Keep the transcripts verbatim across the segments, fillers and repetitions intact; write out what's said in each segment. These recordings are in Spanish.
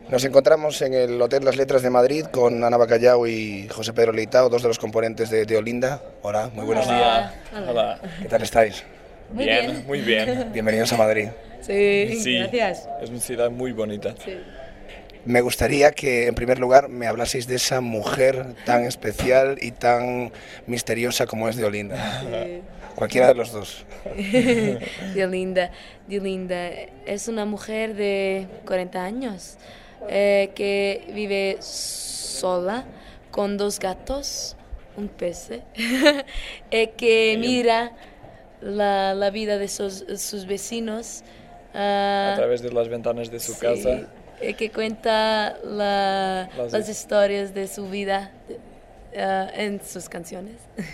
Nos encontramos en el Hotel Las Letras de Madrid con Ana Bacallao y José Pedro Leitao, dos de los componentes de, de Olinda. Hola, muy buenos días. Hola. Hola. ¿Qué tal estáis? Muy bien, bien, muy bien. Bienvenidos a Madrid. Sí, Sí, gracias. Es una ciudad muy bonita. Sí. Me gustaría que, en primer lugar, me hablaseis de esa mujer tan especial y tan misteriosa como es de Olinda. Sí. Cualquiera de los dos. De Olinda, de Olinda. Es una mujer de cuarenta años eh, que vive sola con dos gatos, un pez, eh, que mira la, la vida de sus, sus vecinos uh, a través de las ventanas de su sí, casa. Eh, que cuenta la, las, las historias de su vida uh, en sus canciones.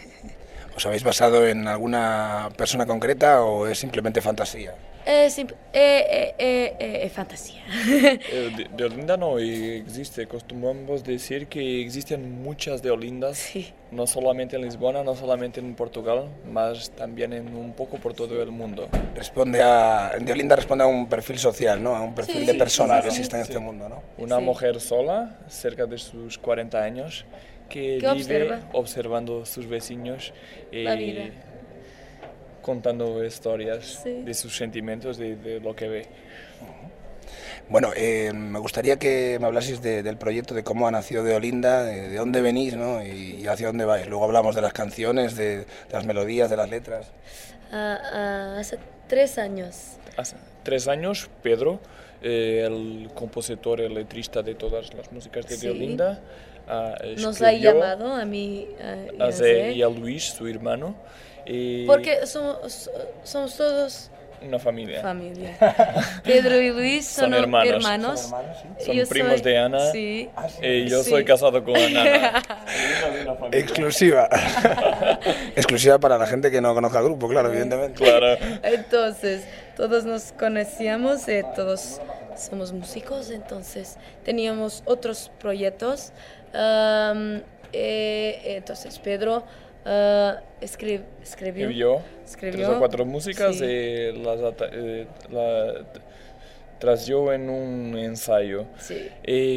¿Os habéis basado en alguna persona concreta o es simplemente fantasía? Es eh, eh, eh, eh, fantasía. De, de Olinda no existe, acostumbramos decir que existen muchas de Olindas, sí. No solamente en Lisboa, no solamente en Portugal, más también en un poco por todo el mundo. Responde a, de Olinda responde a un perfil social, ¿no? A un perfil sí, de persona sí, que sí, existe en sí. este mundo, ¿no? Una sí. mujer sola, cerca de sus cuarenta años, que, que vive observa. observando sus vecinos y la vida. contando historias sí. de sus sentimientos, de, de lo que ve. Bueno, eh, me gustaría que me hablaseis de, del proyecto, de cómo ha nacido de Olinda, de, de dónde venís, ¿no? y, y hacia dónde vais. Luego hablamos de las canciones, de, de las melodías, de las letras. Uh, uh, hace tres años. Hace tres años, Pedro, eh, el compositor, el letrista de todas las músicas de, sí. de Olinda, uh, nos ha llamado a mí uh, a Zé y a Luis, su hermano. Y porque somos, somos todos una familia. familia. Pedro y Luis son, son hermanos. hermanos. Son, hermanos, ¿sí? Son yo primos soy, de Ana. Sí. Ah, sí. Y yo sí. soy casado con Ana. Exclusiva. Exclusiva para la gente que no conozca el grupo, claro, evidentemente. Claro. Entonces, todos nos conocíamos, eh, todos somos músicos, entonces teníamos otros proyectos. Um, eh, entonces, Pedro uh, escri escribió, escribió, escribió tres o cuatro músicas sí. y las eh, la tradujo en un ensayo. Sí.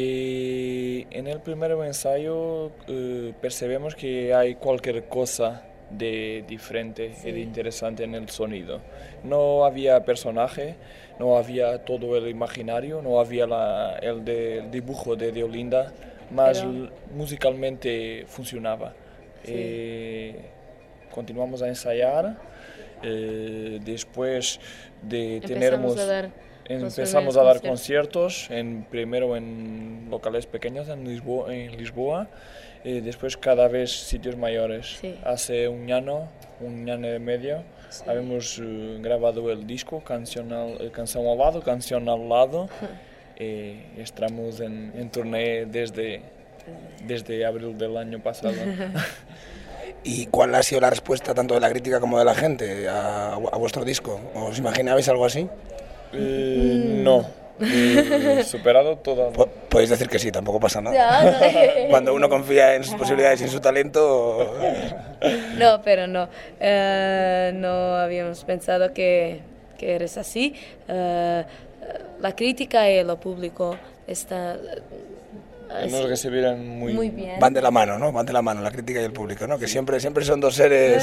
Y en el primer ensayo eh, percebemos que hay cualquier cosa de diferente sí. y de interesante en el sonido. No había personaje, no había todo el imaginario, no había la, el, de, el dibujo de, de Olinda, mas Pero... musicalmente funcionaba. Sí. Eh, continuamos a ensayar, eh, después de Empezamos tenermos... a dar Empezamos a dar conciertos, en, primero en locales pequeños en Lisboa, en Lisboa y después cada vez sitios mayores. Sí. Hace un año, un año y medio, sí. habíamos uh, grabado el disco, canción al, canción al lado, canción al lado, y estamos en, en turné desde, desde abril del año pasado. ¿Y cuál ha sido la respuesta tanto de la crítica como de la gente a, a vuestro disco? ¿Os imaginabais algo así? Eh, no, eh, superado todo. Podéis decir que sí, tampoco pasa nada. Cuando uno confía en sus posibilidades y en su talento... No, pero no, uh, no habíamos pensado que, que eres así. Uh, la crítica y el público está... Uh, nos recibieron muy, muy bien. Van de la mano, ¿no? Van de la mano la crítica y el público, ¿no? Que sí. siempre, siempre son dos seres...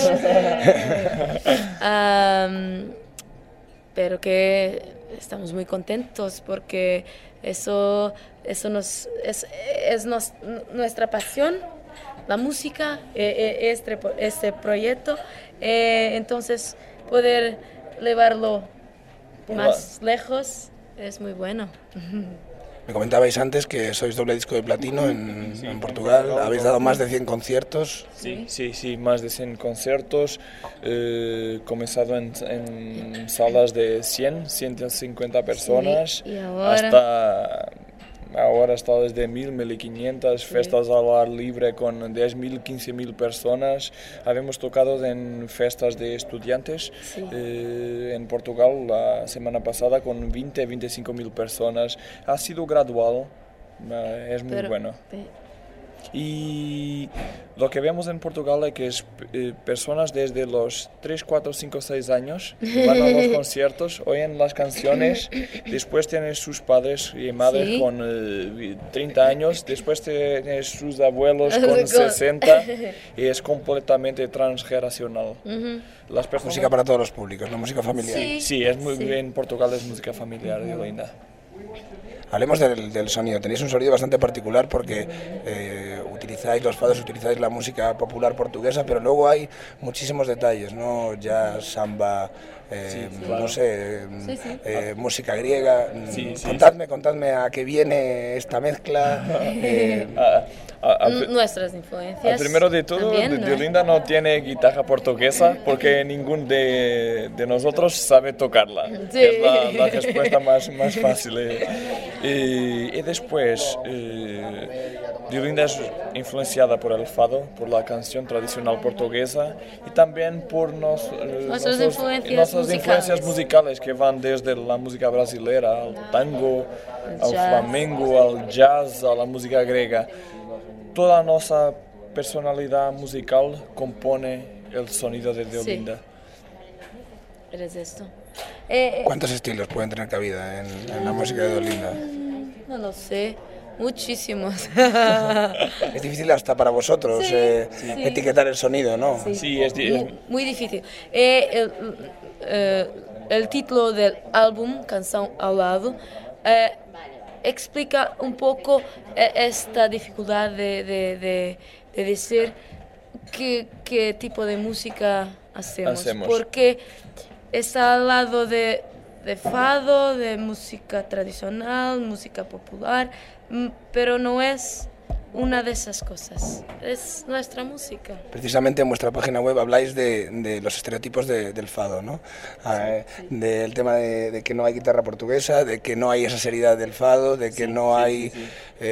um, pero que estamos muy contentos porque eso, eso nos, es, es nos, nuestra pasión, la música, eh, este, este proyecto, eh, entonces poder llevarlo más Hola. lejos es muy bueno. Me comentabais antes que sois doble disco de platino en, sí, en Portugal, en habéis dado más de cien conciertos. Sí, sí, sí, más de cien conciertos, eh, comenzado en, en salas de cien, ciento cincuenta personas, sí, y ahora... hasta ahora está desde mil, mil quinientas, sí. Festas al ar libre con diez mil, quince mil personas. Habíamos tocado en festas de estudiantes sí. eh, en Portugal la semana pasada con veinte, veinticinco mil personas. Ha sido gradual, es muy Pero, bueno. Y lo que vemos en Portugal es que es, eh, personas desde los tres, cuatro, cinco, seis años van a los conciertos, oyen las canciones, después tienen sus padres y madres Sí. con eh, treinta años, después tienen sus abuelos con sesenta y es completamente transgeneracional. Ujú. Las personas... Música para todos los públicos, ¿no? Música familiar. Sí. Sí, es muy Sí. bien, en Portugal es música familiar de Olinda. Hablemos del, del sonido. Tenéis un sonido bastante particular porque eh, utilizáis los fados, utilizáis la música popular portuguesa, pero luego hay muchísimos detalles, ¿no? Jazz, samba, eh, Sí, claro. no sé, Sí, sí. eh, música griega. Sí, sí, contadme, contadme a qué viene esta mezcla. eh, Ah, ah, al N- pri- Nuestras influencias. al primero de todo, también, de, ¿no? de Olinda no tiene guitarra portuguesa porque ninguno de, de nosotros sabe tocarla. Sí. Es la, la respuesta más, más fácil. eh. Y, y después, eh, de Olinda es influenciada por el fado, por la canción tradicional portuguesa y también por nos, eh, Nuestras nuestros- influencias nuestras musicales. influencias musicales que van desde la música brasileña al tango, al Jazz. flamenco, al jazz, a la música griega. Toda nuestra personalidad musical compone el sonido de Sí. Olinda. Eres esto. Eh, eh, ¿Cuántos estilos pueden tener cabida en, en la música de Olinda? no lo sé. Muchísimos. Es difícil hasta para vosotros Sí, eh, sí. etiquetar el sonido, ¿no? Sí. Sí, es, di- es- Muy, muy difícil. Eh, el, eh, el título del álbum, Canción al lado, eh, explica un poco eh, esta dificultad de, de, de, de decir qué, qué tipo de música hacemos. Hacemos. Porque está al lado de, de fado, de música tradicional, música popular, mm, pero no es una de esas cosas. Es nuestra música. Precisamente en vuestra página web habláis de, de los estereotipos de- del fado, ¿no? Ah, eh, del tema de, de que no hay guitarra portuguesa, de que no hay esa seriedad del fado, de que no sí, hay... sí, sí.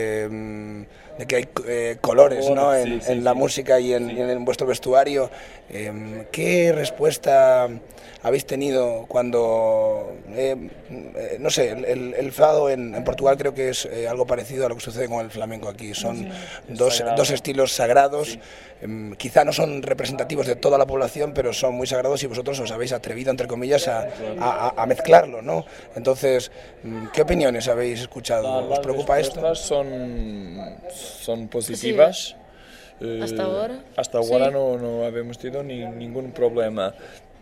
eh, de que hay eh, colores, ¿no? En, Sí, sí, en la sí. música y en, y en vuestro vestuario. Eh, ¿Qué respuesta habéis tenido cuando, eh, eh, no sé, el, el- el fado en, en Portugal creo que es eh, algo parecido a lo que sucede con el flamenco aquí? Son dos, sagrado. dos estilos sagrados, em, quizá no son representativos de toda la población, pero son muy sagrados y vosotros os habéis atrevido, entre comillas, a, a- a- a mezclarlo, ¿no? Entonces, mm, ¿qué opiniones habéis escuchado? la- ¿Os las preocupa esto? respuestas son, son positivas. Eh, ¿Hasta ahora? Hasta ahora Sí. no, no habíamos tenido ni- ningún problema.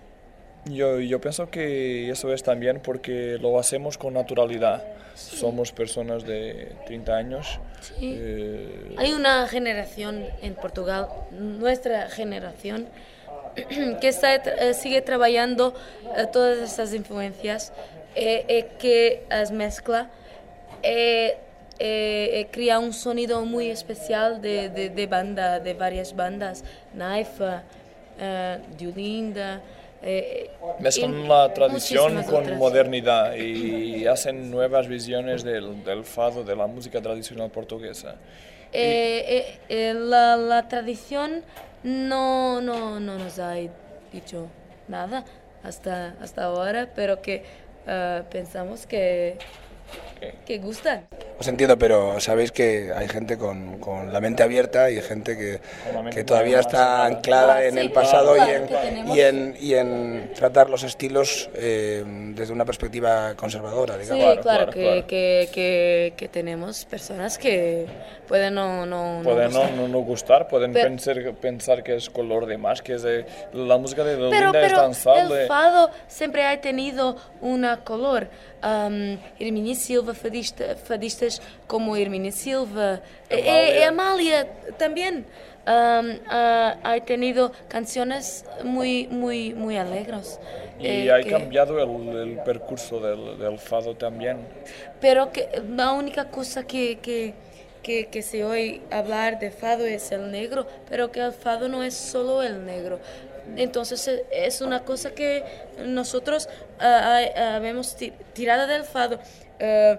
Yo, yo pienso que eso es también porque lo hacemos con naturalidad. Somos personas de treinta años. Sí. eh, Hay una generación en Portugal, nuestra generación, que está, eh, sigue trabajando eh, todas estas influencias, eh, eh, que las mezcla, eh, eh, eh, crea un sonido muy especial de, de, de banda, de varias bandas, Naifa, eh, de Olinda. Eh, Mezclan y la tradición muchísimas con otras. modernidad y hacen nuevas visiones del, del fado, de la música tradicional portuguesa. Eh, eh, eh, la, la tradición no, no, no nos ha dicho nada hasta, hasta ahora, pero que eh, pensamos que, que gustan. Os entiendo, pero sabéis que hay gente con, con la mente abierta y gente que, Con la mente que todavía más está abierta. anclada Ah, en sí, el pasado claro, y, en, que tenemos- y, en, y en tratar los estilos eh, desde una perspectiva conservadora, Sí, digamos. claro, claro, que, claro. Que, que, que tenemos personas que pueden no, no, no Pueden no, gustar. no, no gustar, pueden Pero- pensar, pensar que es color de más, que es de- la música de Pero, Olinda es pero danzable. el fado siempre ha tenido una color. Um, Hermínia Silva, fadista, fadistas como Hermínia Silva, e, e Amália también um, ha, ha tenido canciones muy, muy, muy alegres. Y eh, ha que- cambiado el, el percurso del, del fado también. Pero que la única cosa que, que, que, que se oye hablar de fado es el negro, pero que el fado no es solo el negro. Entonces eh, es una cosa que nosotros ah, ah, habemos ti- tirado del fado, eh,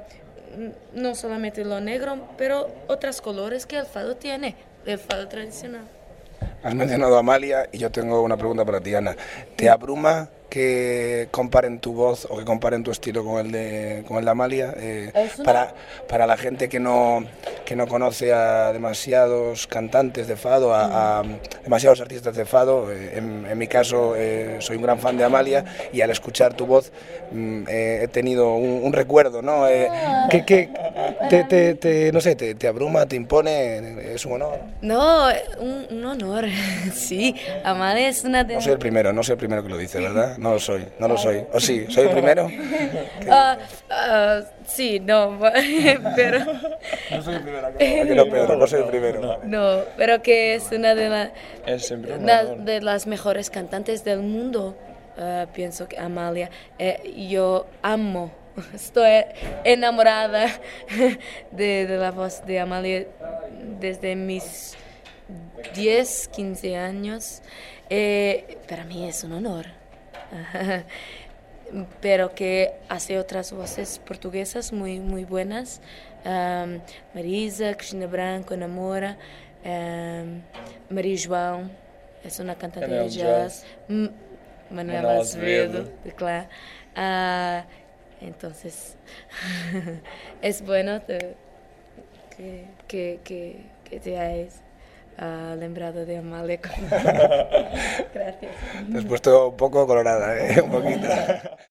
no solamente lo negro, pero otros colores que el fado tiene, el fado tradicional. Has mencionado a Amalia y yo tengo una pregunta para ti, Ana. ¿Te abruma que comparen tu voz o que comparen tu estilo con el de, con el de Amalia? Eh, Es una- para, para la gente que no, que que no conoce a demasiados cantantes de fado, a, a demasiados artistas de fado. En, en mi caso eh, soy un gran fan de Amalia y al escuchar tu voz mm, eh, he tenido un, un recuerdo, ¿no? Eh, que, que te, te, te, no sé, te, te abruma, te impone, es un honor. No, un, un honor, sí. Amalia es una de... No soy el primero, no soy el primero que lo dice, ¿verdad? No lo soy, no lo soy. ¿O sí? ¿Soy el primero? Uh, uh, sí, no, pero... No soy el primero. Aquí no, Pedro, no soy el primero. No, pero que es una de, la, Es siempre un una honor. de las mejores cantantes del mundo. Uh, pienso que Amalia, eh, yo amo, estoy enamorada de, de la voz de Amalia desde mis diez, quince años. Eh, para mí es un honor. Pero que hace otras voces portuguesas muy, muy buenas. Um, Marisa, Cristina Branco, Namora, um, Maria João, es una cantante de jazz. M Manuel Azevedo, claro. Uh, entonces, es bueno te, que, que, que, que te hayas uh, lembrado de Amalia. Gracias. Te has puesto un poco colorada, ¿eh? Un poquito.